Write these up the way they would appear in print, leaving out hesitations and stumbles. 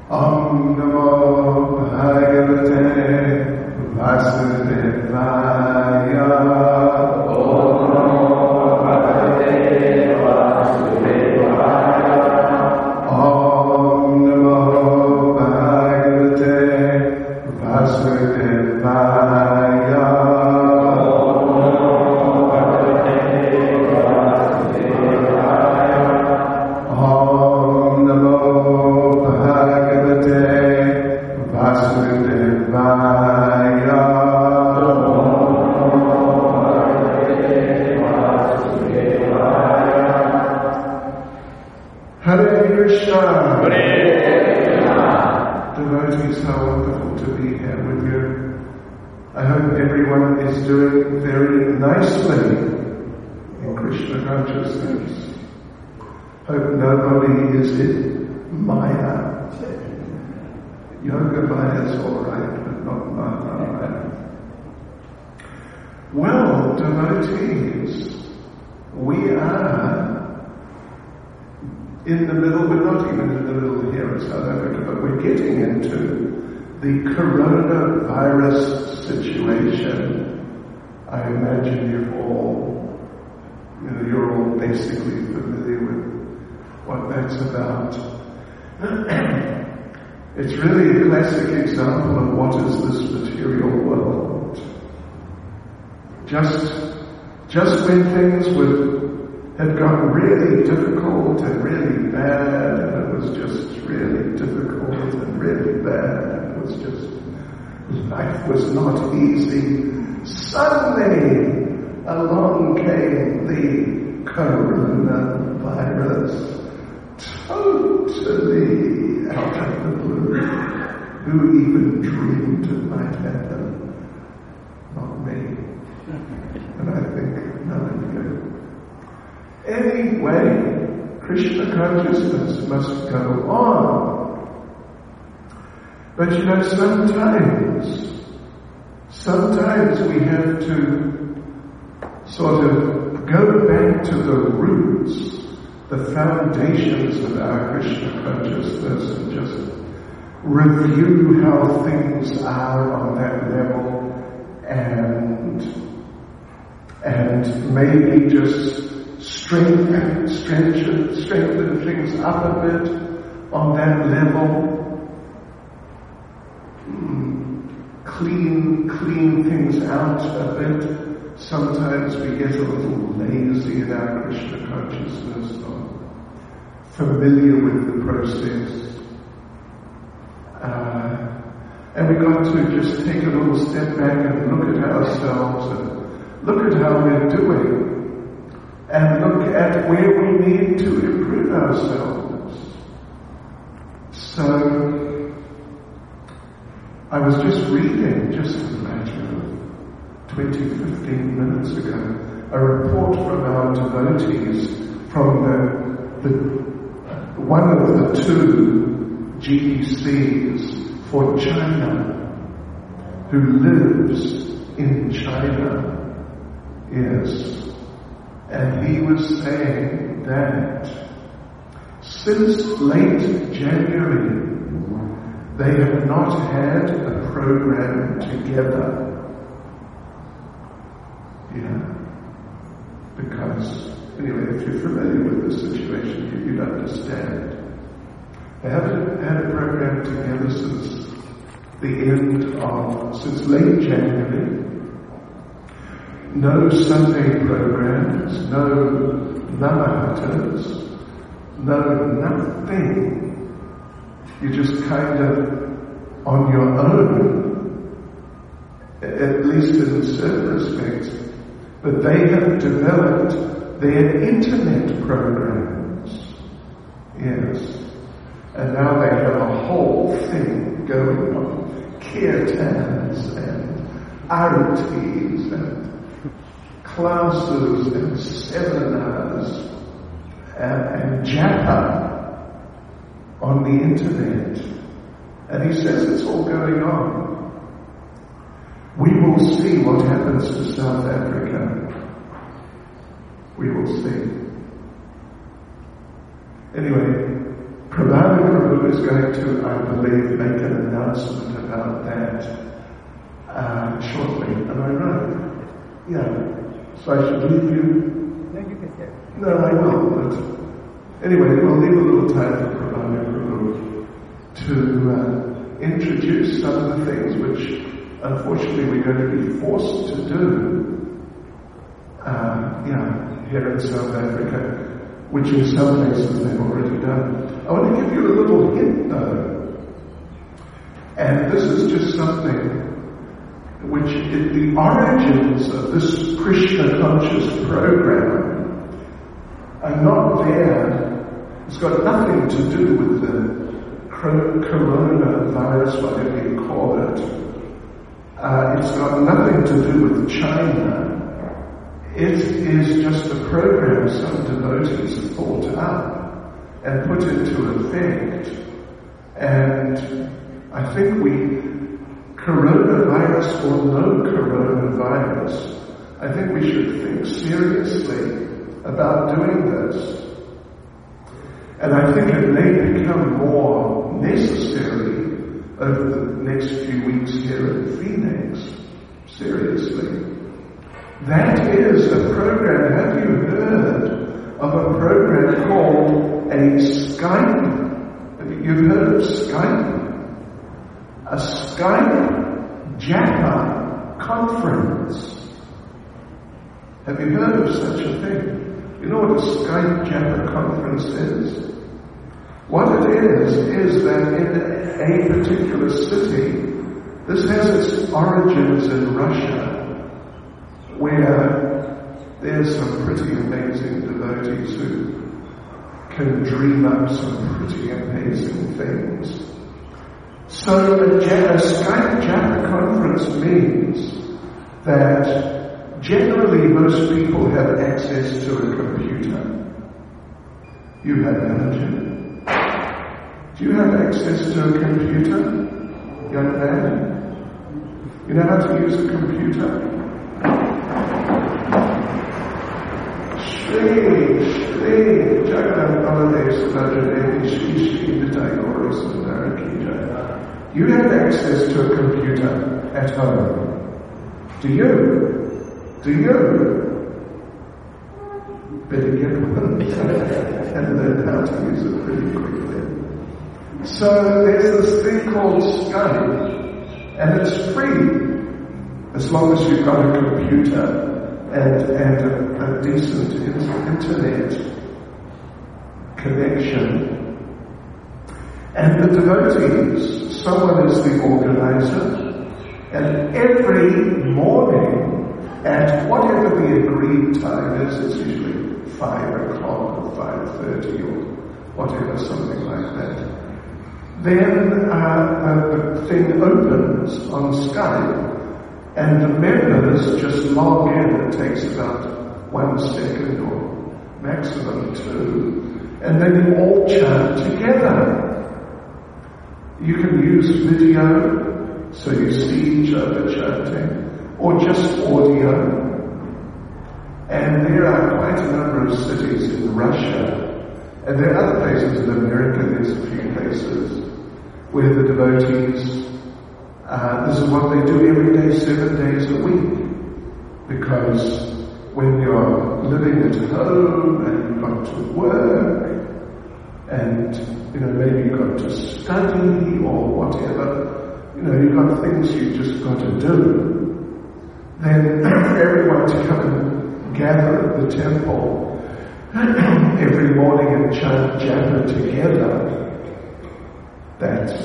Om Namo Bhagavate Vasudevaya. Om Namo Bhagavate Vasudevaya. Om Namo Bhagavate Vasudevaya. Devotees, how wonderful to be here with you. I hope everyone is doing very nicely in Krishna consciousness. Hope nobody is in Maya. Yoga Maya is alright, but not Maya. Well, devotees, we are in the middle, we're not even in the middle here in South Africa, but we're getting into the coronavirus situation. I imagine you're all basically familiar with what that's about. It's really a classic example of what is this material world. Just when things had gotten really difficult and really bad, and it was just really difficult and really bad, and it was just, life was not easy. Suddenly, along came the coronavirus, totally out of the blue. Who even dreamed it might happen? Not me. And I think none of you. Anyway, Krishna consciousness must go on. But sometimes we have to sort of go back to the roots, the foundations of our Krishna consciousness, and just review how things are on that level, and maybe just strengthen things up a bit on that level. Clean things out a bit. Sometimes we get a little lazy in our Krishna consciousness, or familiar with the process. And we've got to just take a little step back and look at ourselves and look at how we're doing, and look at where we need to improve ourselves. So, I was just reading, just a matter of 15 minutes ago, a report from our devotees from one of the two GDCs for China, who lives in China. Yes. And he was saying that since late January, they have not had a program together. Yeah. Because, anyway, if you're familiar with the situation, you'd understand. They haven't had a program together since late January. No Sunday programs, no namahatas, no nothing. You're just kind of on your own, at least in certain respects. But they have developed their internet programs. Yes. And now they have a whole thing going on. Kirtans and aritis and classes and seminars and japa on the internet. And he says it's all going on. We will see what happens to South Africa. We will see. Anyway, Prabhupada Prabhu is going to, I believe, make an announcement about that shortly. Am I right? Yeah. So I should leave you? No, you can stay. No, I will. But anyway, we'll leave a little time for Prabhu to introduce some of the things which, unfortunately, we're going to be forced to do here in South Africa, which in some places they've already done. I want to give you a little hint though, and this is just something which the origins of this Krishna conscious program are not there. It's got nothing to do with the coronavirus, whatever you call it. It's got nothing to do with China. It is just a program some devotees thought up and put into effect. And I think coronavirus or no coronavirus, I think we should think seriously about doing this. And I think it may become more necessary over the next few weeks here in Phoenix. Seriously. That is a program. Have you heard of a program called a Skype? Have you heard of Skype? A Skype Japa conference. Have you heard of such a thing? You know what a Skype Japa conference is? What it is that in a particular city, this has its origins in Russia, where there's some pretty amazing devotees who can dream up some pretty amazing things. So a Skype Japa conference means that generally most people have access to a computer. You have, haven't you? Do you have access to a computer, young man? You know how to use a computer? Shri Jagannath Baladev Sadajadevi Shri Shri Nitai Gaura Sundara Ki. You have access to a computer at home. Do you? Do you? Better get one and learn how to use it pretty quickly. So there's this thing called Skype, and it's free as long as you've got a computer and a decent internet connection. And the devotees, someone is the organizer, and every morning at whatever the agreed time is, it's usually 5 o'clock or 5:30 or whatever, something like that. Then the thing opens on Skype, and the members just log in. It takes about 1 second or maximum 2, and then you all chant together. You can use video, so you see each other chanting, or just audio. And there are quite a number of cities in Russia, and there are other places in America. There's a few places where the devotees, this is what they do every day, 7 days a week. Because when you're living at home and you've got to work, and maybe you've got to study or whatever, you've got things you've just got to do, then everyone to come and gather at the temple every morning and chant japa together, that's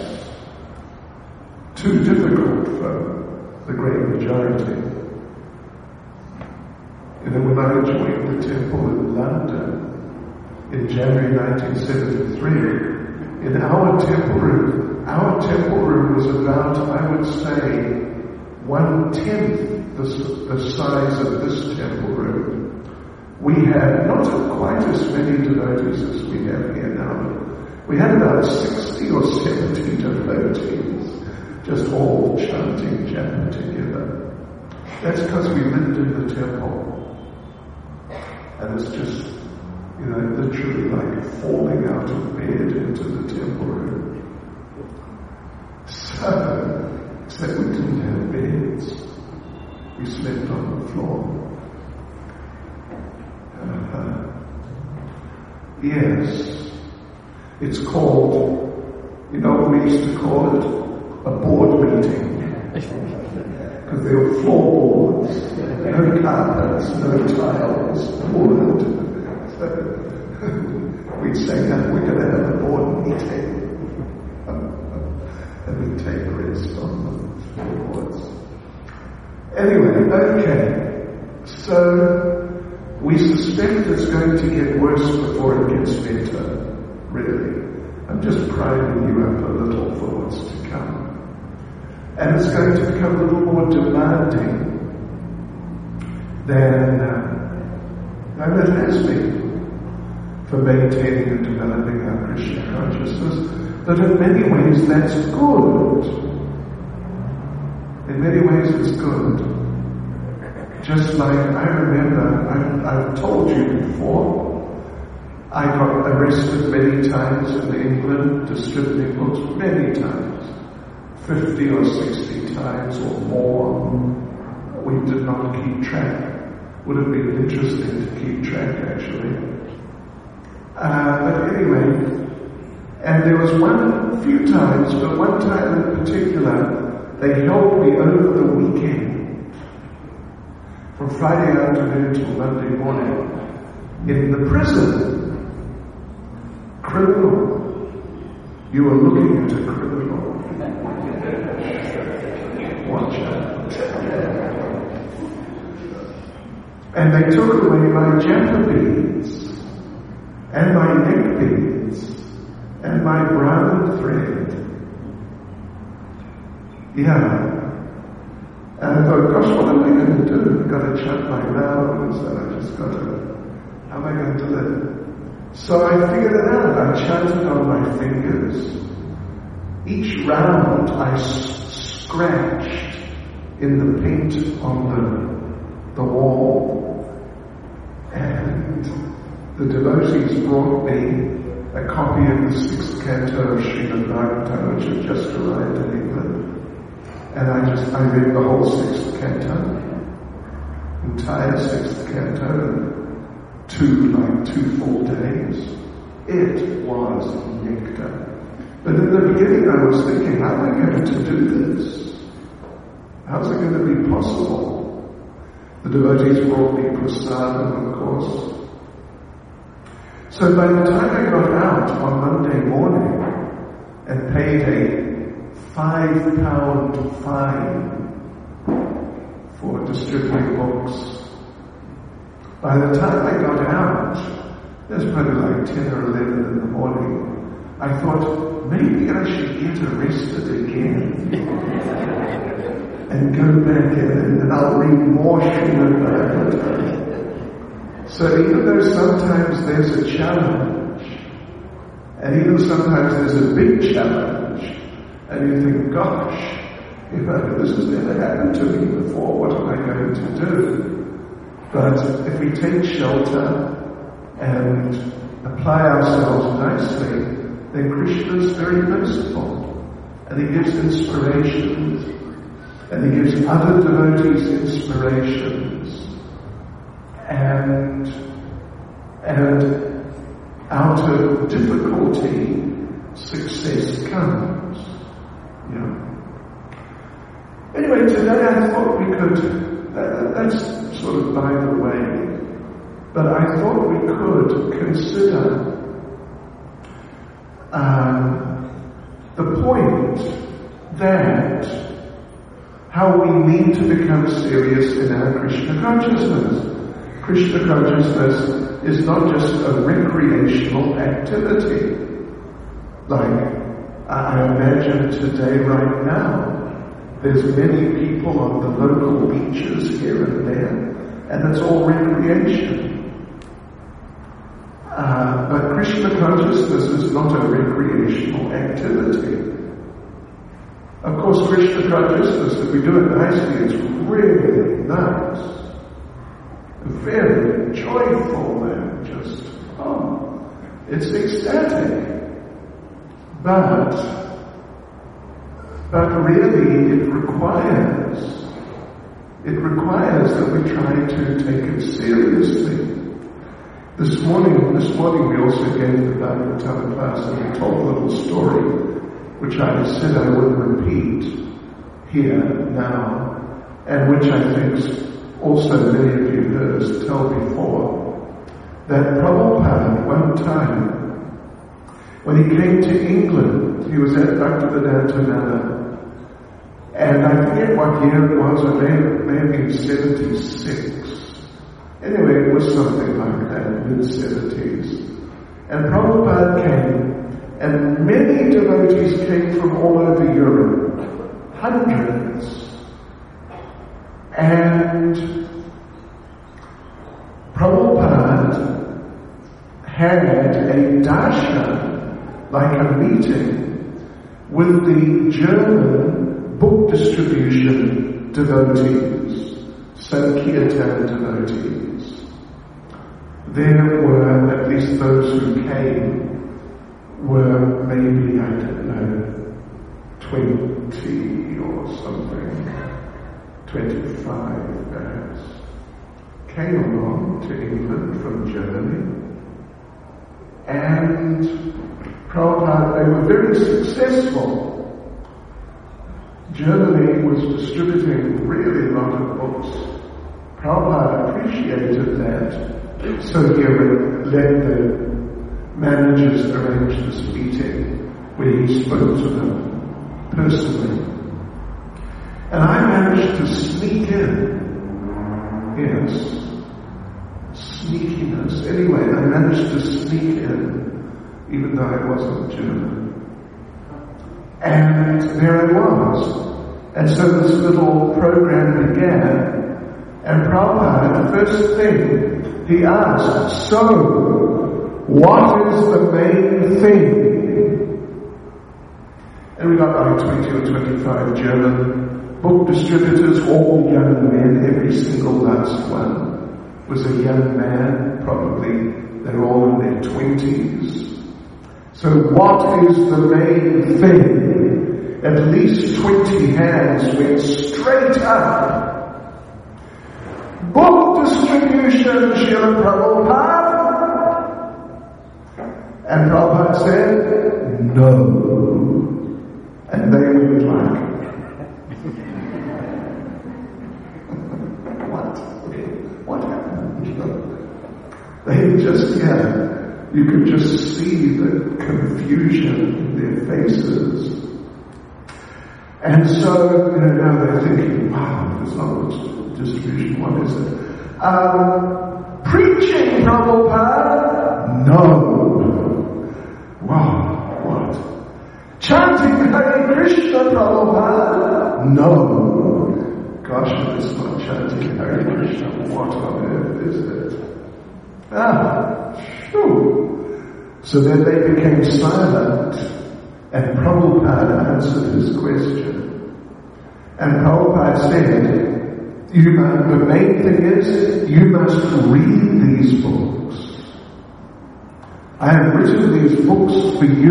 too difficult for the great majority. When I joined the temple in London in January 1973, in our temple room was about, I would say, 1/10 the size of this temple room. We had not quite as many devotees as we have here now. We had about 60 or 70 devotees, just all chanting japa together. That's because we lived in the temple. And it's just, literally like falling out of bed into the temple room. So, except we didn't have beds. We slept on the floor. Yes. It's called, you know what we used to call it? A board meeting. Because there were floorboards, no carpets, no tiles, wood. So we'd say that we're going to have a board meeting. And we'd take rest on the floorboards. Anyway, okay. So we suspect it's going to get worse before it gets better. Really. I'm just priming you up a little for what's to come. And it's going to become a little more demanding than it has been for maintaining and developing our Krishna consciousness. But in many ways that's good. In many ways it's good. Just like I remember, I've told you before, I got arrested many times in England distributing books, many times. 50 or 60 times or more. We did not keep track. Would have been interesting to keep track actually. But anyway, and there was a few times, but one time in particular, they held me over the weekend, from Friday afternoon till Monday morning, in the prison. Criminal. You were looking at a criminal. Watch out. And they took away my japa beads, and my neck beads, and my brown thread. Yeah. And I thought, gosh, what am I going to do? I've got to shut my mouth, and I just got to, how am I going to live? So I figured it out. I chanted on my fingers. Each round I scratched in the paint on the wall. And the devotees brought me a copy of the 6th canto of Srimad Bhagavatam, which had just arrived in England. And I read the whole 6th canto, entire 6th canto, two full days. It was nectar. But in the beginning I was thinking, how am I going to do this? How's it going to be possible? The devotees brought me prasadam, of course. So by the time I got out on Monday morning and paid a £5 fine for distributing books, by the time I got out, it was probably like 10 or 11 in the morning, I thought, maybe I should get arrested again and go back in and I'll read more Srimad Bhagavatam. So even though sometimes there's a challenge, and even sometimes there's a big challenge, and you think, gosh, this has never happened to me before, what am I going to do? But if we take shelter and apply ourselves nicely, then Krishna is very merciful. And he gives inspirations. And he gives other devotees inspirations. And out of difficulty, success comes. You know. Anyway, today I thought we could, that's sort of by the way, but I thought we could consider the point that how we need to become serious in our Krishna consciousness. Krishna consciousness is not just a recreational activity. Like, I imagine today, right now, there's many people on the local beaches here and there, and it's all recreation. But Krishna consciousness is not a recreational activity. Of course, Krishna consciousness, if we do it nicely, is really nice. Very joyful and just, It's ecstatic. But really it requires that we try to take it seriously. This morning we also gave the Bible Tower class, and we told a little story, which I said I would repeat here now, and which I think also many of you heard us tell before, that Prabhupada one time, when he came to England, he was at Bhaktivedanta Nana, and I forget what year it was, it may have been 76. Anyway, it was something like that, mid-70s. And Prabhupada came, and many devotees came from all over Europe, hundreds. And Prabhupada had a darshan, like a meeting, with the German book distribution devotees, Sankirtan devotees. There were, at least those who came, were maybe, I don't know, 20 or something, 25 perhaps, came along to England from Germany, and Prabhupada, they were very successful. Germany was distributing really a lot of books. Prabhupada appreciated that, so he let the managers arrange this meeting where he spoke to them personally. And I managed to sneak in. Yes. Sneakiness. Anyway, I managed to sneak in, even though I wasn't German. And there I was. And so this little program began, and Prabhupada, the first thing he asked, so, what is the main thing? And we got like 20 or 25 German book distributors, all young men, every single last one was a young man, probably they're all in their 20s. So what is the main thing? At least 20 hands went straight up. Book distribution, Srila Prabhupada. And Prabhupada said, no. And they went like, what happened? They just, you could just see the confusion in their faces. And so, now they're thinking, wow, there's not much distribution, what is it? Preaching, Prabhupada? No. Wow, what? Chanting Hare Krishna, Prabhupada? No. Gosh, if it's not chanting Hare Krishna, what on earth is it? So then they became silent, and Prabhupada answered his question. And Prabhupada said, the main thing is, you must read these books. I have written these books for you.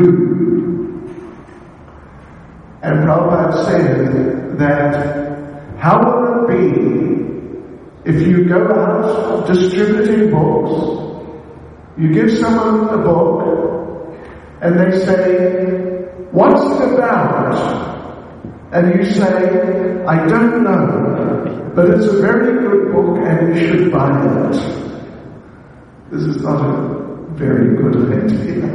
And Prabhupada said that, how will it be if you go out distributing books, you give someone a book, and they say, what's it about? And you say, I don't know, but it's a very good book and you should buy it. This is not a very good idea.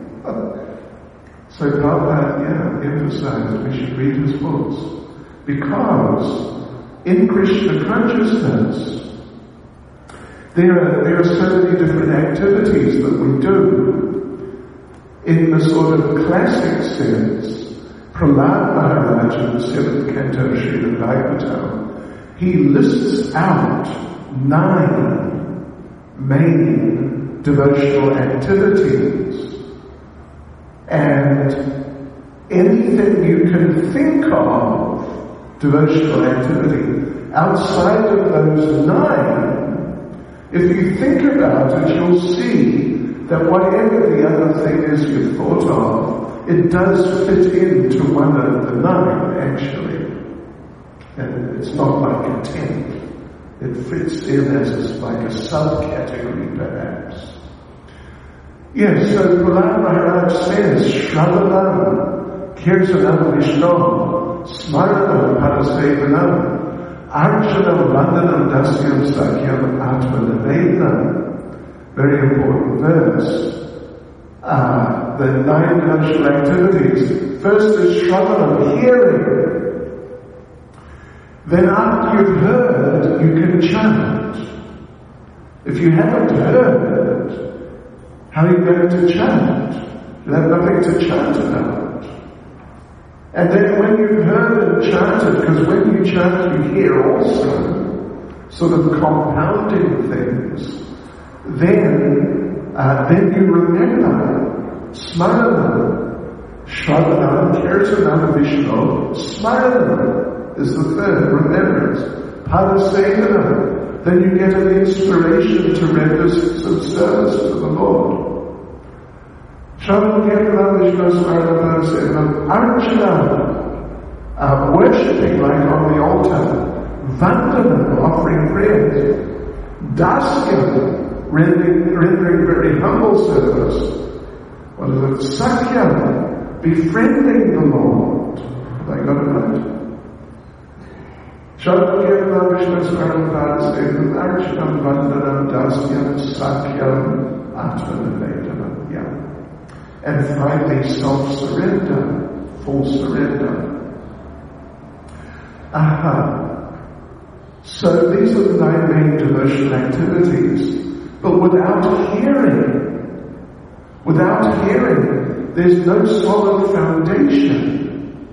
So Prabhupada, emphasized we should read his books. Because in Krishna consciousness, there are so many different activities that we do. In the sort of classic sense, Prahlad Maharaj in the 7th canto of Srimad Bhagavatam, he lists out 9 main devotional activities. And anything you can think of, devotional activity, outside of those 9, if you think about it, you'll see that whatever the other thing is you've thought of, it does fit into one of the 9, actually. And it's not like a 10th. It fits in as like a subcategory, perhaps. Yes, so Prahlad Maharaj says, Shravanam, Kirtanam Vishnu, Smaranam Parasevanam, Arjanam Vandanam Dasyam Sakyam Atmanavedam. Very important verse. The 9 devotional activities. First is Shravanam, hearing. Then after you've heard, you can chant. If you haven't heard, how are you going to chant? You'll have nothing to chant about. And then when you've heard and chanted, because when you chant you hear also sort of compounding things, then you remember Smaranam, Shravanam, Kirtanam, Vishnu, Smaranam is the third, remembrance. Padasevanam, then you get an inspiration to render some service to the Lord. Shravanam, Kirtanam, Vishnu, Smaranam, Padasevanam, Archana, worshipping like on the altar, Vandanam, offering prayers, Dasyam, rendering very humble service. What is it? Sakyam, befriending the Lord. Have I got it right? Shravanam, Kirtanam, Vishnu, Smaranam, Padasevanam, Archanam, Vandanam, Dasyam, Sakyam, Atmanavedanam. Yeah. And finally, self-surrender, full surrender. So these are the 9 main devotional activities. But without hearing, there's no solid foundation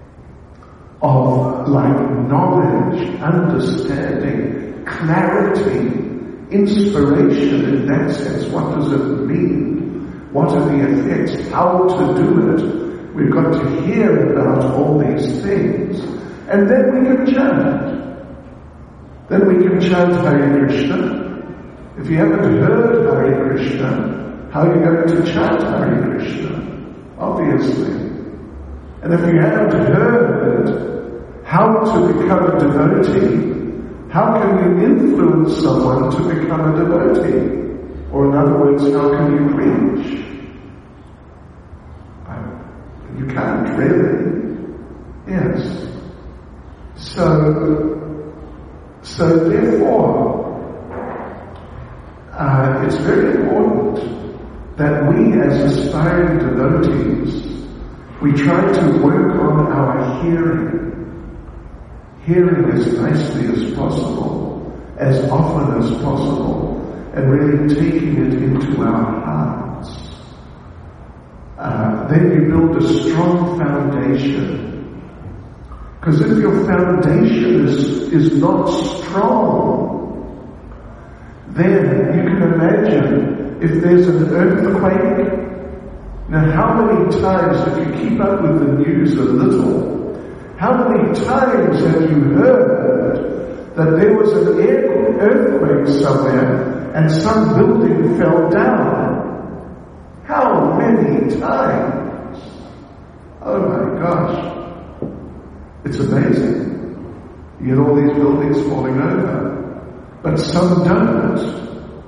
of knowledge, understanding, clarity, inspiration in that sense. What does it mean? What are the effects? How to do it? We've got to hear about all these things. And then we can chant. Then we can chant Hare Krishna. If you haven't heard Hare Krishna, how are you going to chant Hare Krishna? Obviously. And if you haven't heard how to become a devotee, how can you influence someone to become a devotee? Or in other words, how can you preach? You can't really. Yes. So therefore, it's very important that we as aspiring devotees, we try to work on our hearing as nicely as possible, as often as possible, and really taking it into our hearts. Then you build a strong foundation. Because if your foundation is not strong, then you can imagine if there's an earthquake. Now how many times, if you keep up with the news a little, how many times have you heard that there was an earthquake somewhere and some building fell down? How many times? Oh my gosh. It's amazing. You get all these buildings falling over, but some don't.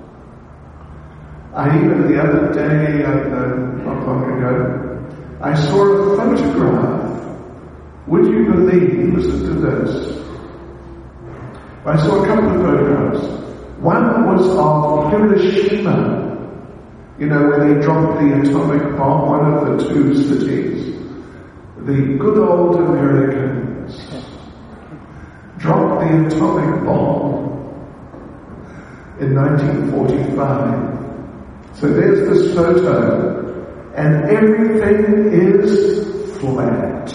Even the other day, not long ago, I saw a photograph. Would you believe, listen to this. I saw a couple of photographs. One was of Hiroshima, where they dropped the atomic bomb, one of the 2 cities. The good old Americans dropped the atomic bomb in 1945. So there's this photo, and everything is flat.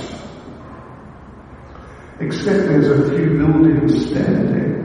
Except there's a few buildings standing,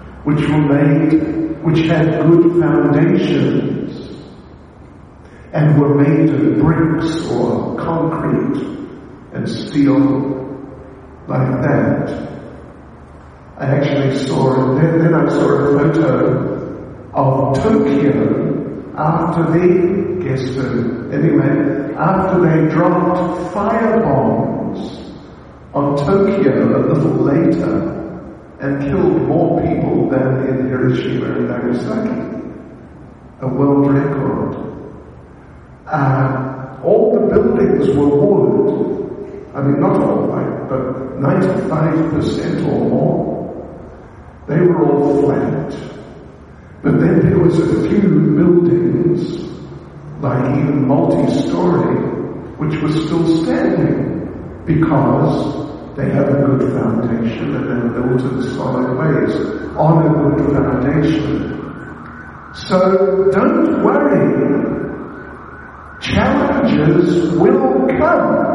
which had good foundations, and were made of bricks or concrete and steel, like that. I actually saw, then I saw a photo of Tokyo. guess who? Anyway, after they dropped firebombs on Tokyo a little later and killed more people than in Hiroshima and Nagasaki. A world record. All the buildings were wood. I mean, not all, but 95% or more. They were all flat. But then there was a few buildings, like even multi-story, which were still standing because they had a good foundation and they were built in solid ways on a good foundation. So don't worry. Challenges will come.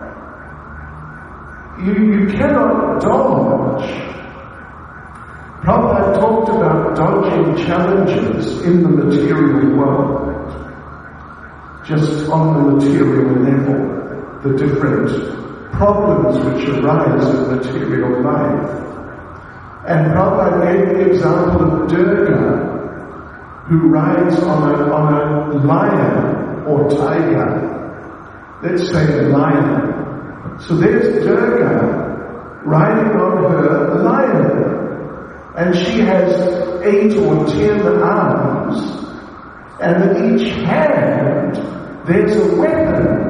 You cannot dodge. Prabhupada talked about dodging challenges in the material world. Just on the material level, the different problems which arise in material life. And Prabhupada gave the example of Durga, who rides on a lion or tiger. Let's say a lion. So there's Durga riding on her lion. And she has 8 or 10 arms. And in each hand there's a weapon.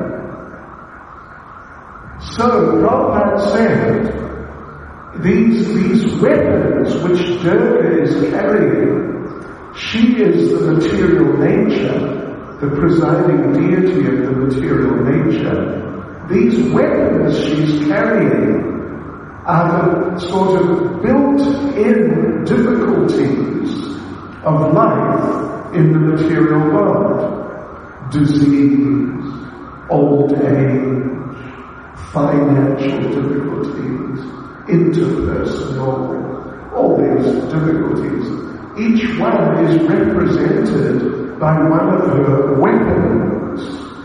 So Prabhupada said, these weapons which Durga is carrying, she is the material nature, the presiding deity of the material nature. These weapons she's carrying are the sort of built-in difficulties of life in the material world. Disease, old age, financial difficulties, interpersonal, all these difficulties. Each one is represented by one of her weapons.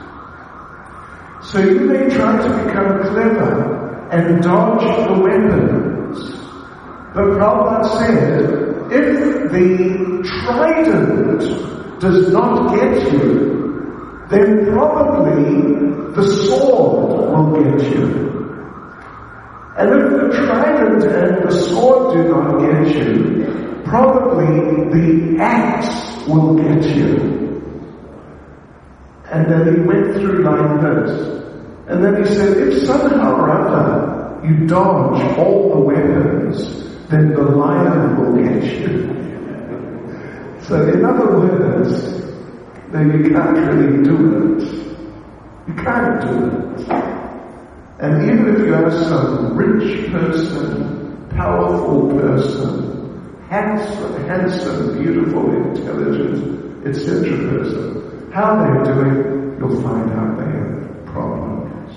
So you may try to become clever and dodge the weapons. But Prabhupada said, if the trident does not get you, then probably the sword will get you. And if the trident and the sword do not get you, probably the axe will get you. And then he went through like this. And then he said, if somehow or other you dodge all the weapons, then the lion will get you. So in other words, then you can't really do it. You can't do it. And even if you are some rich person, powerful person, handsome, beautiful, intelligent, etc. person, how they're doing, you'll find out they have problems.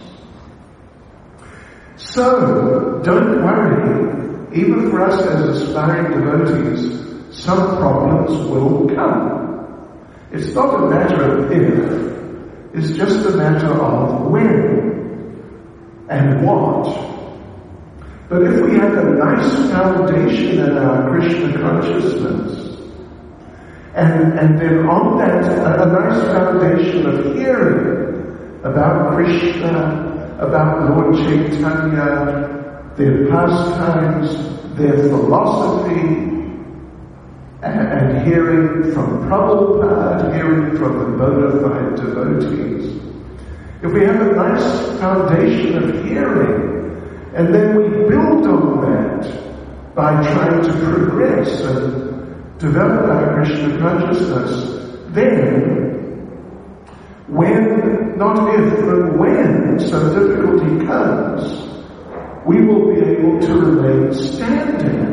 So, don't worry, even for us as aspiring devotees, some problems will come. It's not a matter of if, it's just a matter of when and what. But if we have a nice foundation in our Krishna consciousness, and then on that, a nice foundation of hearing about Krishna, about Lord Chaitanya, their pastimes, their philosophy, and hearing from Prabhupada, hearing from the bona fide devotees. If we have a nice foundation of hearing, and then we build on that by trying to progress and develop our Krishna consciousness, then when, not if, but when some difficulty comes, we will be able to remain standing,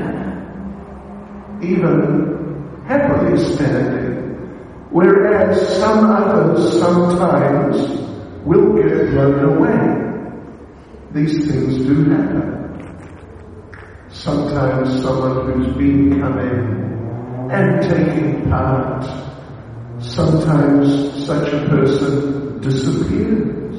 even happily standing, whereas some others sometimes will get blown away. These things do happen. Sometimes someone who's been coming and taking part, sometimes such a person disappears.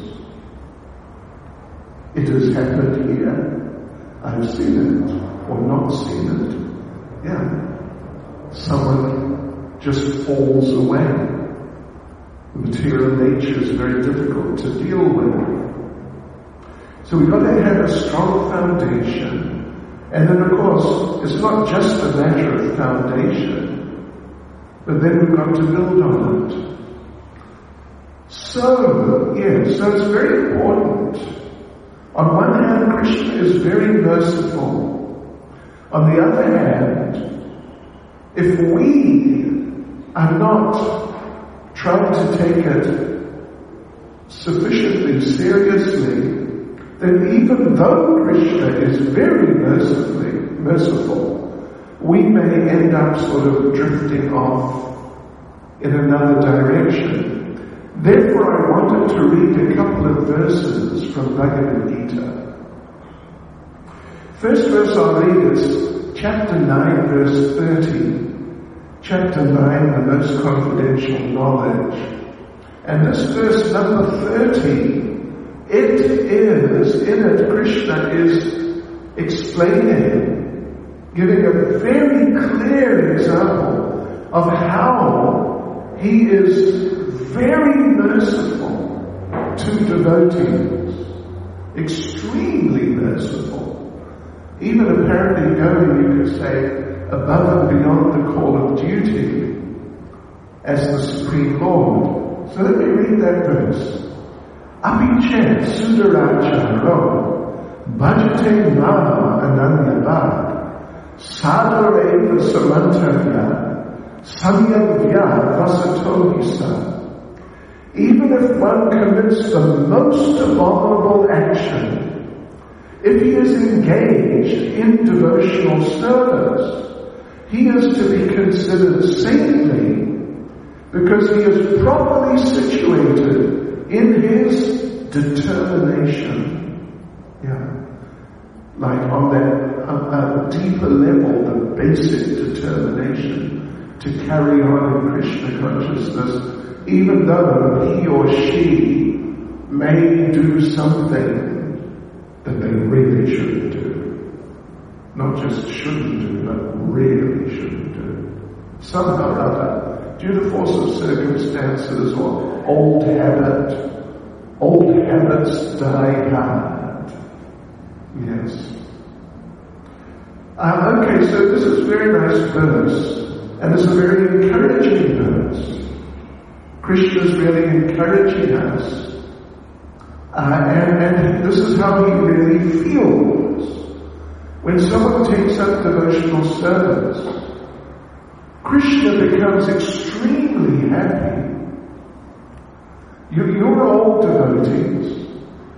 It has happened here. I've seen it, or not seen it. Yeah. Someone just falls away. The material nature is very difficult to deal with. So we've got to have a strong foundation. And then, of course, it's not just a matter of foundation, but then we've got to build on it. So it's very important. On one hand, Krishna is very merciful. On the other hand, if we are not trying to take it sufficiently seriously, then even though Krishna is very merciful, we may end up sort of drifting off in another direction. Therefore, I wanted to read a couple of verses from Bhagavad Gita. First verse I'll read is chapter 9, verse 30. Chapter 9, the most confidential knowledge. And this verse number 30, in it, Krishna is explaining, giving a very clear example of how he is very merciful to devotees, extremely merciful, even apparently going, you could say, above and beyond the call of duty as the Supreme Lord. So let me read that verse. Abhichet Sudaracharo Bhajate Nama Ananyavad Sadhareva Samantavya Samyavya Vasatohisa. Even if one commits the most abominable action, if he is engaged in devotional service, he is to be considered saintly because he is properly situated in his determination. Like on that deeper level, the basic determination to carry on in Krishna consciousness, even though he or she may do something that they really shouldn't do. Not just shouldn't do, but really shouldn't do. Somehow or other, due to force of circumstances or old habits die hard. Yes. Okay, so this is a very nice verse, and it's a very encouraging verse. Krishna is really encouraging us, and this is how he really feels. When someone takes up devotional service, Krishna becomes extremely happy. You're all devotees.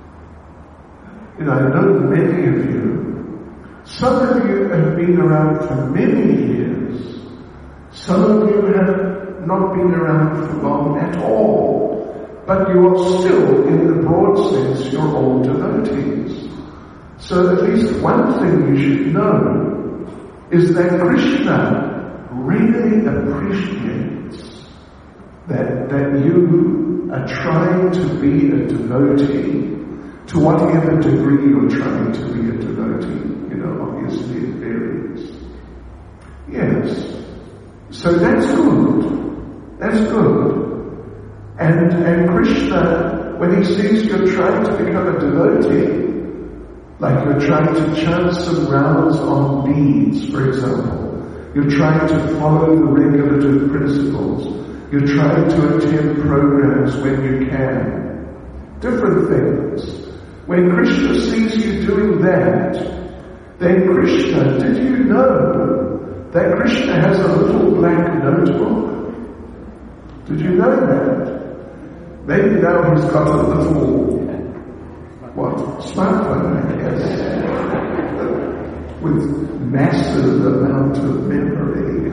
I know many of you. Some of you have been around for many years. Some of you have not been around for long at all. But you are still, in the broad sense, you're all devotees. So at least one thing you should know is that Krishna really appreciates that you are trying to be a devotee to whatever degree you're trying to be a devotee. Obviously it varies. Yes. So that's good. That's good. And Krishna, when he sees you're trying to become a devotee, like you're trying to chant some rounds on beads, for example, you're trying to follow the regulative principles, you're trying to attend programs when you can, different things. When Krishna sees you doing that, then Krishna, did you know that Krishna has a little black notebook? Did you know that? Maybe now he's got a little, smartphone, I guess, with massive amount of memory.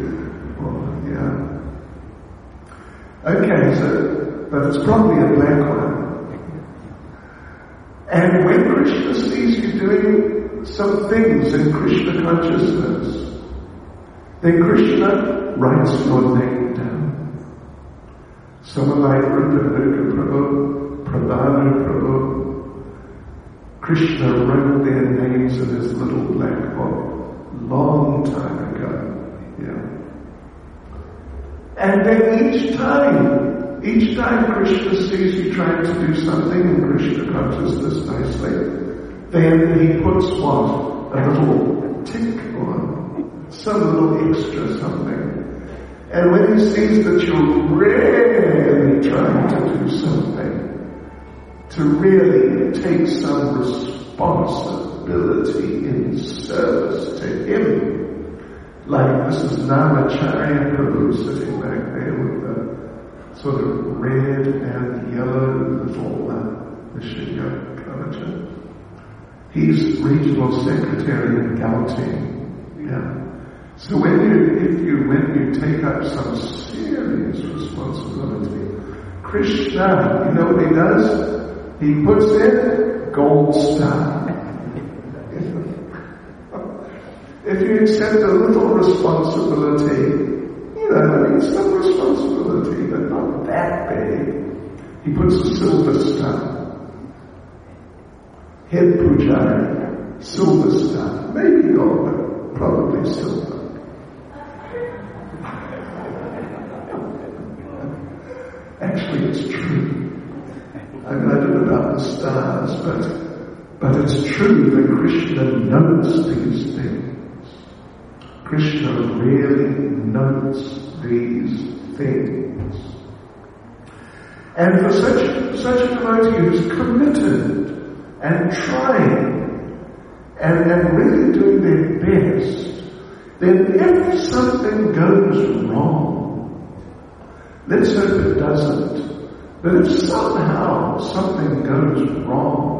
Okay, but it's probably a black one. And when Krishna sees you doing some things in Krishna consciousness, then Krishna writes your name down. Someone like Rupa Prabhu, Prabhanu Prabhu, Krishna wrote their names in his little black book long time ago. And then each time Each time Krishna sees you trying to do something in Krishna consciousness nicely, then he puts what? A little tick on, some little extra something. And when he sees that you're really trying to do something, to really take some responsibility in service to him, like this is Namacharya Prabhu sitting back there with the sort of red and yellow little Vishaya Kavacha. He's regional secretary in Gauteng. Yeah. So when you take up some serious responsibility, Krishna, you know what he does? He puts in gold star. If you accept a little responsibility, some responsibility, but not that big, he puts a silver star. Head pujari, silver star, maybe gold, but probably silver. Actually, it's true. I don't know about the stars, but it's true that Krishna knows these things. Krishna really knows these things. And for such a devotee who's committed and trying and really doing their best, then if something goes wrong, let's hope it doesn't, but if somehow something goes wrong,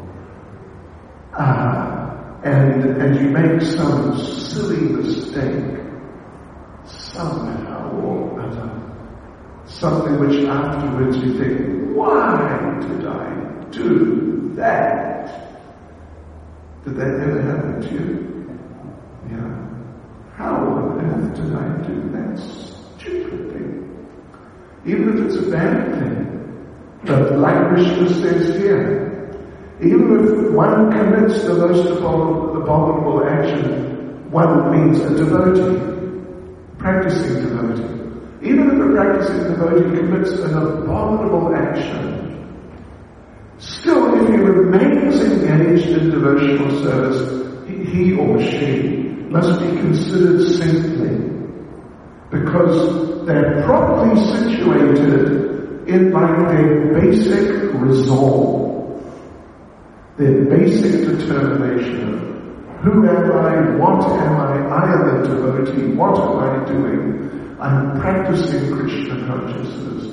and you make some silly mistake, somehow or other, something which afterwards you think, why did I do that? Did that ever happen to you? Yeah. How on earth did I do that stupid thing? Even if it's a bad thing. But like Krishna says here, even if one commits the most abominable action, one means a devotee, practicing devotee. Even if a practicing devotee commits an abominable action, still if he remains engaged in devotional service, he or she must be considered saintly, because they're properly situated in like their basic resolve, their basic determination of who am I, what am I am a devotee, what am I doing? I'm practicing Krishna consciousness.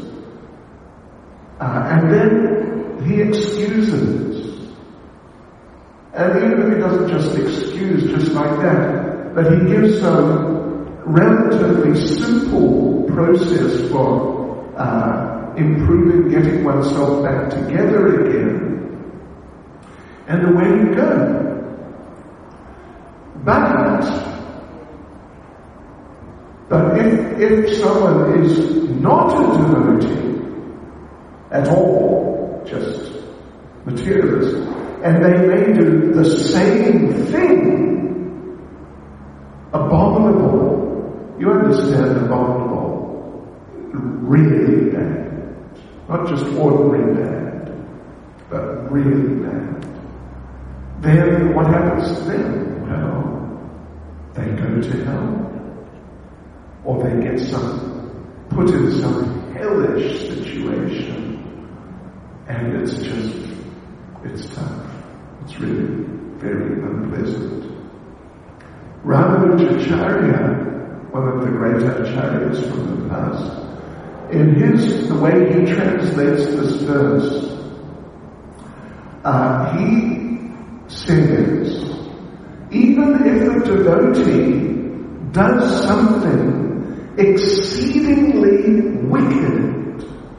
And then he excuses. And even if he doesn't just excuse just like that, but he gives some relatively simple process for improving, getting oneself back together again, and away you go. But if someone is not a devotee at all, just materialist, and they may do the same thing, abominable, you understand abominable, really bad, not just ordinary bad, but really bad. Then what happens to them? Well, they go to hell. Or they get put in some hellish situation. And it's tough. It's really very unpleasant. Ramanujacharya, one of the great acharyas from the past, in the way he translates this verse, he says, even if a devotee does something exceedingly wicked,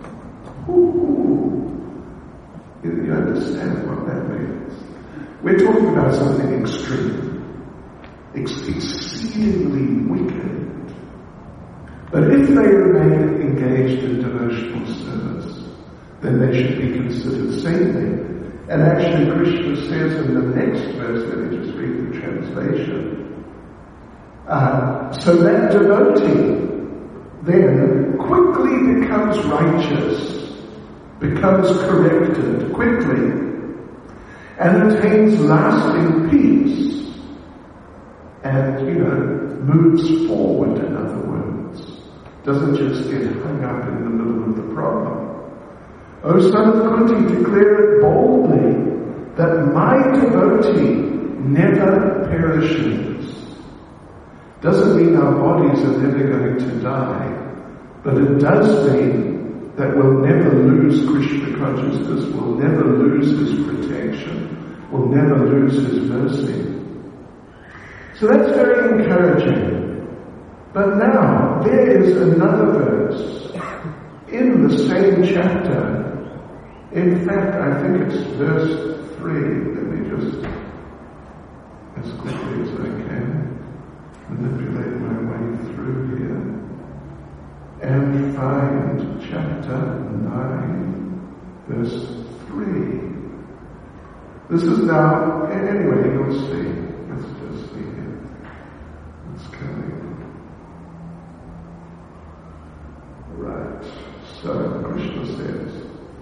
you understand what that means? We're talking about something extreme, exceedingly wicked. But if they remain engaged in devotional service, then they should be considered saintly. And actually Krishna says in the next verse, let me just read the translation, so that devotee then quickly becomes righteous, becomes corrected quickly, and attains lasting peace, and, moves forward, in other words. Doesn't just get hung up in the middle of the problem. O son of Kunti, declare it boldly, that my devotee never perishes. Doesn't mean our bodies are never going to die, but it does mean that we'll never lose Krishna consciousness, we'll never lose His protection, we'll never lose His mercy. So that's very encouraging. But now, there is another verse in the same chapter. In fact, I think it's verse 3. Let me just, as quickly as I can, manipulate my way through here and find chapter 9, verse 3. This is now, anyway, you'll see. Let's just see here. It's coming. Right. So, Krishna says,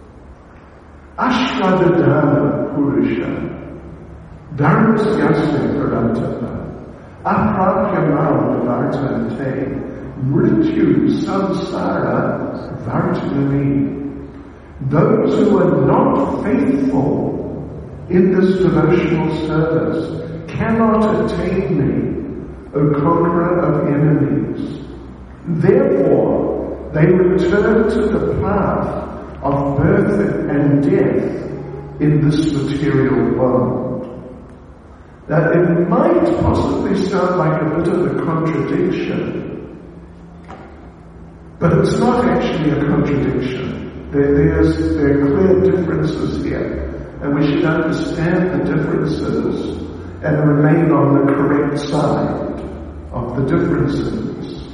Ashwadadana Purusha Dharmasyasya Paratapa Aprakyamam Vartante Mrityu Samsara Vartanami. Those who are not faithful in this devotional service cannot attain me, O conqueror of enemies. Therefore, they return to the path of birth and death in this material world. That it might possibly sound like a bit of a contradiction, but it's not actually a contradiction. There are clear differences here, and we should understand the differences and remain on the correct side of the differences.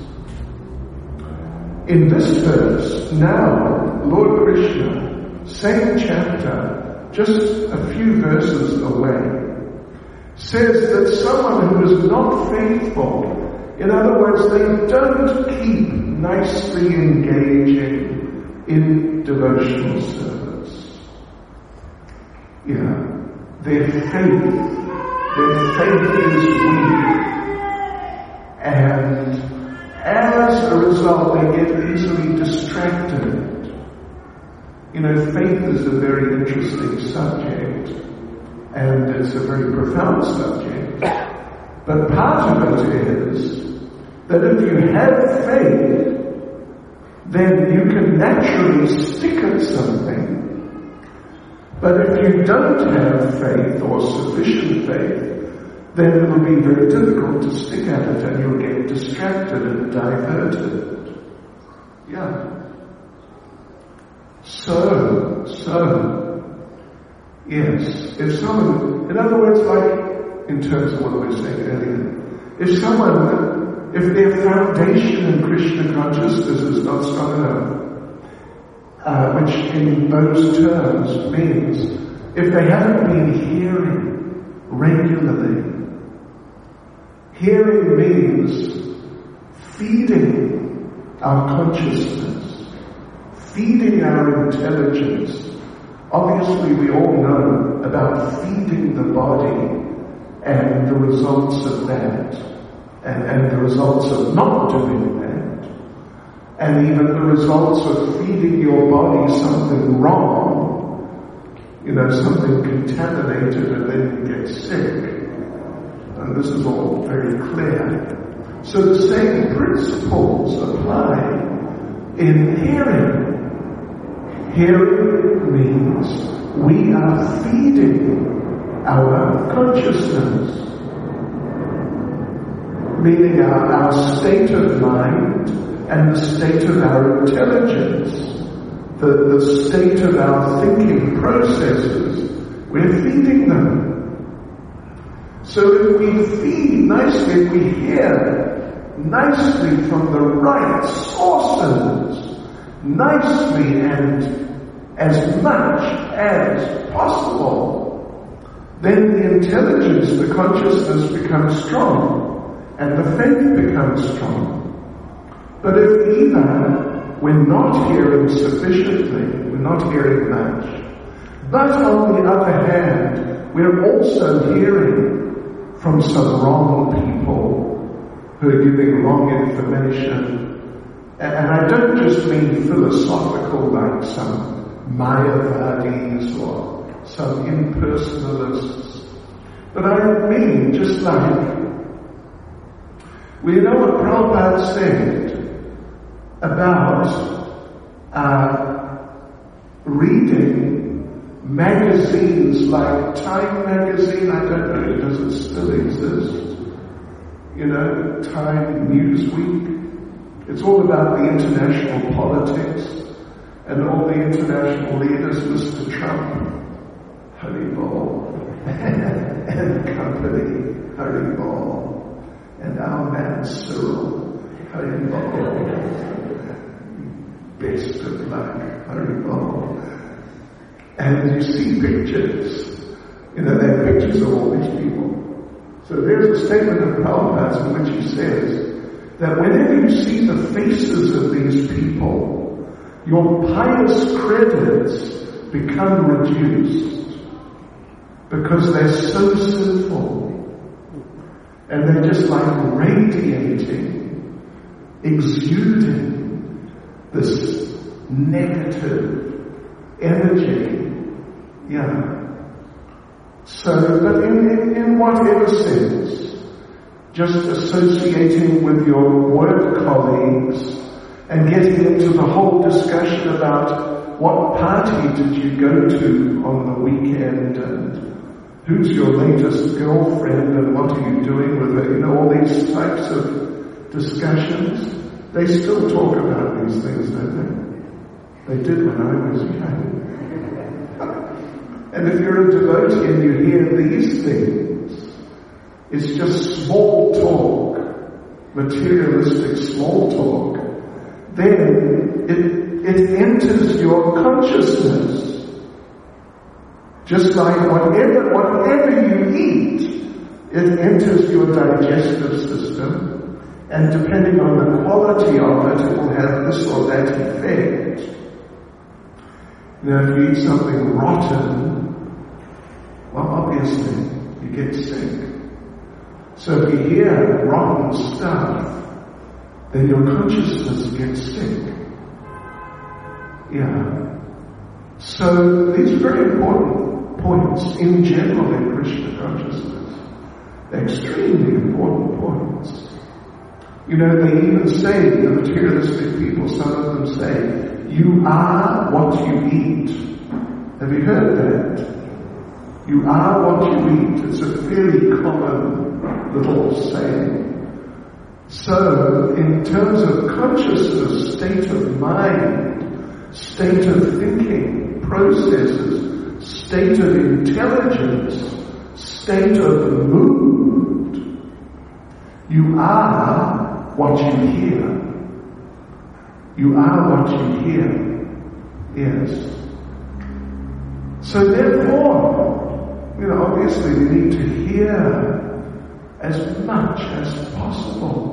In this verse, now, Lord Krishna, same chapter, just a few verses away, says that someone who is not faithful, in other words, they don't keep nicely engaging in devotional service. Their faith is weak, and as a result, they get easily distracted. Faith is a very interesting subject, and it's a very profound subject. But part of it is that if you have faith, then you can naturally stick at something. But if you don't have faith or sufficient faith, then it will be very difficult to stick at it, and you'll get distracted and diverted. Yes, if someone, in other words, like in terms of what we were saying earlier, if their foundation in Krishna consciousness is not strong enough, which in those terms means if they haven't been hearing regularly. Hearing means feeding our consciousness, feeding our intelligence. Obviously, we all know about feeding the body and the results of that, and the results of not doing that, and even the results of feeding your body something wrong, something contaminated, and then you get sick. And this is all very clear. So the same principles apply in hearing. Hearing means we are feeding our consciousness, meaning our state of mind and the state of our intelligence, the state of our thinking processes. We're feeding them. So if we feed nicely, if we hear nicely from the right sources, nicely and as much as possible, then the intelligence, the consciousness becomes strong, and the faith becomes strong. But if either we're not hearing sufficiently, we're not hearing much, but on the other hand, we're also hearing from some wrong people who are giving wrong information. And I don't just mean philosophical like some Mayavadis or some impersonalists, but I mean just like, we know what Prabhupada said about reading magazines like Time magazine. I don't know, does it still exist? You know, Time, Newsweek. It's all about the international politics and all the international leaders, Mr. Trump, Haribol, and company, Haribol, and our man Cyril, Haribol, best of luck, Haribol. And you see pictures, you know, there are pictures of all these people. So there's a statement of Prabhupada's in which he says that whenever you see the faces of these people, your pious credits become reduced because they're so sinful and they're just like radiating, exuding this negative energy. Yeah. So, but in whatever sense, just associating with your work colleagues and getting into the whole discussion about what party did you go to on the weekend and who's your latest girlfriend and what are you doing with her, you know, all these types of discussions. They still talk about these things, don't they? They did when I was young. And if you're a devotee and you hear these things, it's just small talk, materialistic small talk, then it enters your consciousness. Just like whatever you eat, it enters your digestive system, and depending on the quality of it, it will have this or that effect. Now, if you eat something rotten, well, obviously, you get sick. So if you hear rotten stuff, then your consciousness gets sick. Yeah. So these are very important points in general in Krishna consciousness. They're extremely important points. You know, they even say, the materialistic people, some of them say, you are what you eat. Have you heard that? You are what you eat. It's a fairly common little saying. So, in terms of consciousness, state of mind, state of thinking, processes, state of intelligence, state of mood, you are what you hear. You are what you hear. Yes. So therefore, you know, obviously we need to hear as much as possible.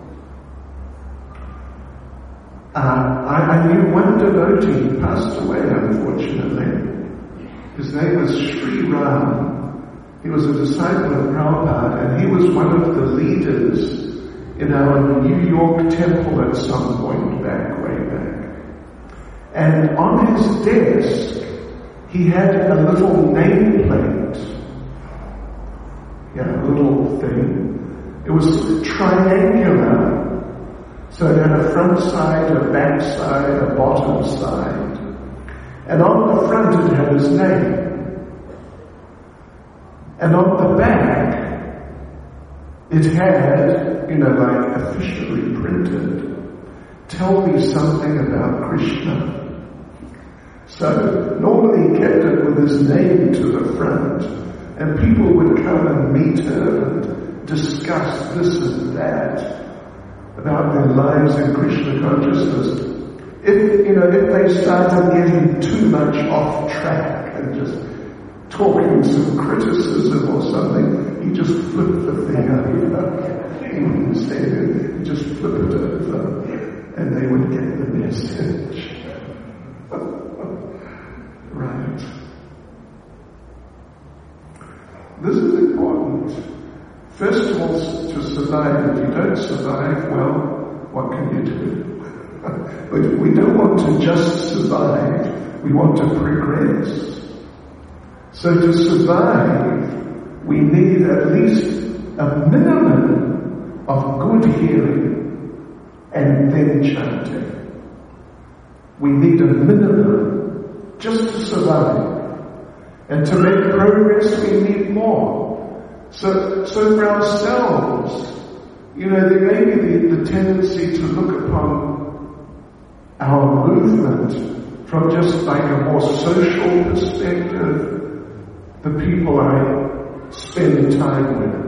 I knew one devotee who passed away, unfortunately. His name was Sri Ram. He was a disciple of Prabhupada, and he was one of the leaders in our New York temple at some point way back. And on his desk, he had a little nameplate. Yeah, a little thing. It was triangular. So it had a front side, a back side, a bottom side. And on the front it had his name. And on the back, it had, you know, like officially printed, tell me something about Krishna. So normally he kept it with his name to the front, and people would come and meet her and discuss this and that about their lives in Krishna consciousness. If they started getting too much off track and just talking some criticism or something, he just flipped the thing over. He wouldn't say it, he just flipped it over. and they would get the message. Right. This is important. First of all, to survive. If you don't survive, well, what can you do? But we don't want to just survive. We want to progress. So to survive, we need at least a minimum of good hearing and then chanting. We need a minimum just to survive. And to make progress, we need more. So for ourselves, there may be the tendency to look upon our movement from just like a more social perspective, the people I spend time with.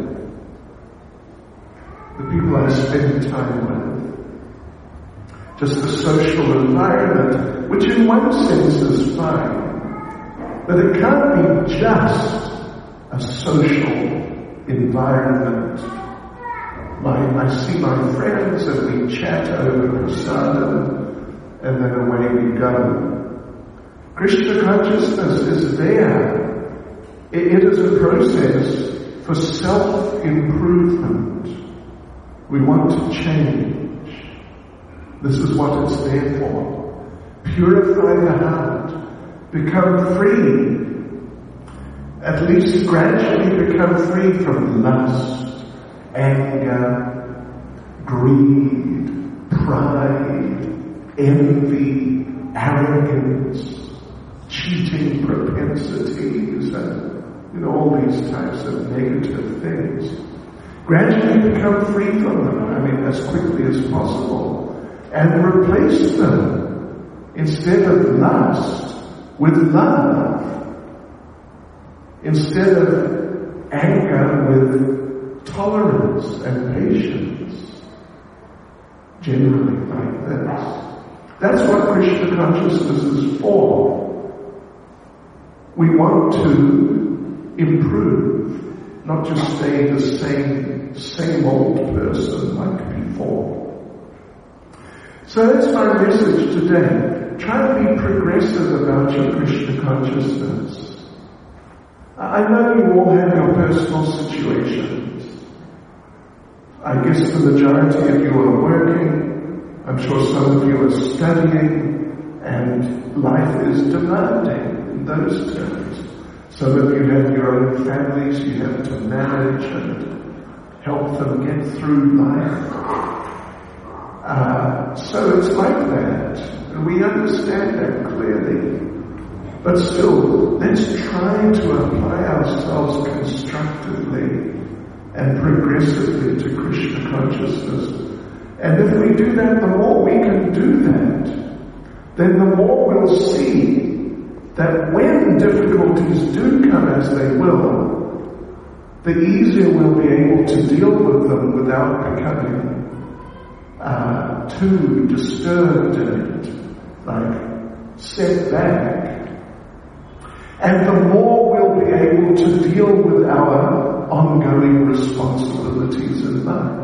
The people I spend time with. Just the social environment, which in one sense is fine. But it can't be just a social environment. I see my friends and we chat over prasadam and then away we go. Krishna consciousness is there. It is a process for self-improvement. We want to change. This is what it's there for. Purify the heart. Become free. At least gradually become free from lust, anger, greed, pride, envy, arrogance, cheating propensities, and all these types of negative things. Gradually become free from them, as quickly as possible, and replace them, instead of lust, with love. Instead of anger, with tolerance and patience. Generally like this. That's what Krishna consciousness is for. We want to improve, not just stay the same old person like before. So that's my message today. Try to be progressive about your Krishna consciousness. I know you all have your personal situations. I guess the majority of you are working. I'm sure some of you are studying, and life is demanding in those terms. Some of you have your own families you have to manage and help them get through life. So it's like that. And we understand that clearly. But still, let's try to apply ourselves constructively and progressively to Krishna consciousness. And if we do that, the more we can do that, then the more we'll see that when difficulties do come, as they will, the easier we'll be able to deal with them without becoming too disturbed and set back. And the more we'll be able to deal with our ongoing responsibilities in life,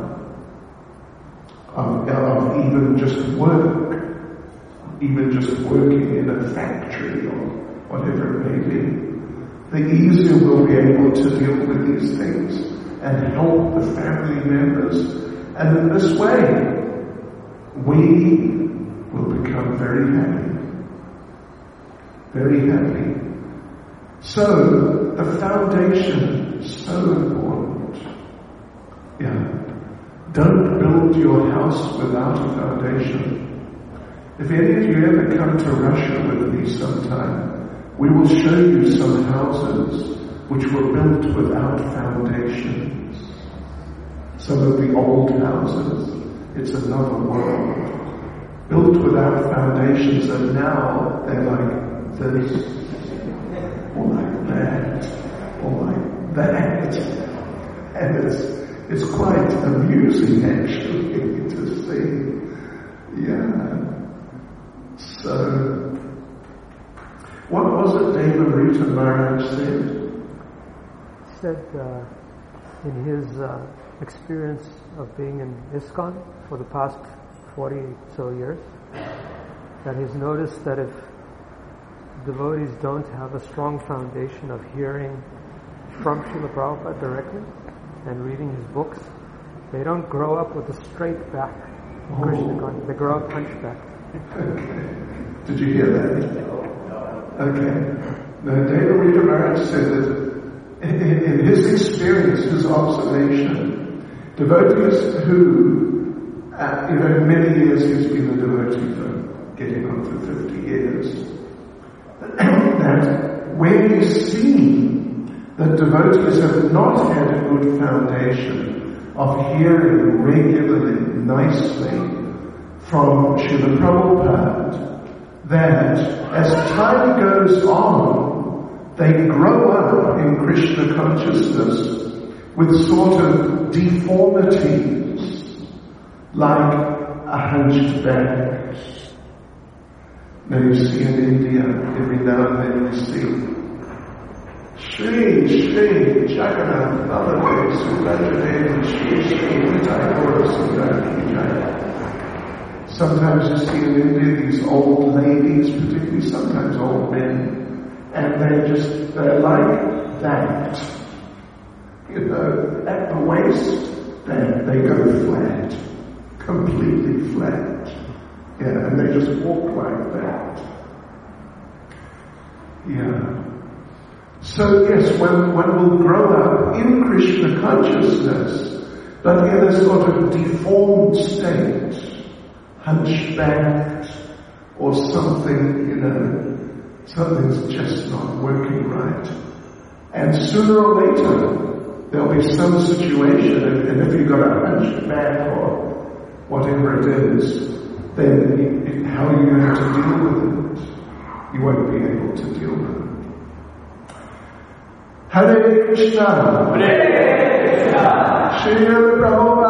of even just work, even just working in a factory or whatever it may be, the easier we'll be able to deal with these things and help the family members. And in this way, we will become very happy. Very happy. So, the foundation is so important. Yeah. Don't build your house without a foundation. If any of you ever come to Russia with me sometime, we will show you some houses which were built without foundations. Some of the old houses, it's another world. Built without foundations, and now they're like this, or like that, or like that. And it's quite amusing actually to see. Yeah. So, what was it Devarita Maharaj said? He said in his experience of being in ISKCON for the past 40 so years, that he's noticed that if devotees don't have a strong foundation of hearing from Srila Prabhupada directly and reading his books, they don't grow up with a straight back in Krishna consciousness. They grow up hunchbacked. Okay. Did you hear that? Okay. Now, Devarita Maharaj said that in his experience, his observation, devotees who, many years he's been a devotee for getting on for 50 years, that when he's seen that devotees have not had a good foundation of hearing regularly, nicely from Srila Prabhupada, that as time goes on, they grow up in Krishna consciousness with sort of deformities, like a hunched back. Now you see in India, every now and then you see Shri Jagannath Baladev Subrajadev Shri Nitai Gaura Sundari Jaya. Sometimes you see in India these old ladies, particularly sometimes old men, and they're like that. At the waist, they go flat. Completely flat. Yeah, and they just walk like that. Yeah. So yes, one will grow up in Krishna consciousness, but in a sort of deformed state, hunchbacked, or something, something's just not working right. And sooner or later, there'll be some situation, and if you've got a hunchback or whatever it is, then how are you going to deal with it? You won't be able to deal with it. Hare Krishna. Hare Krishna. Shri Prabhupada.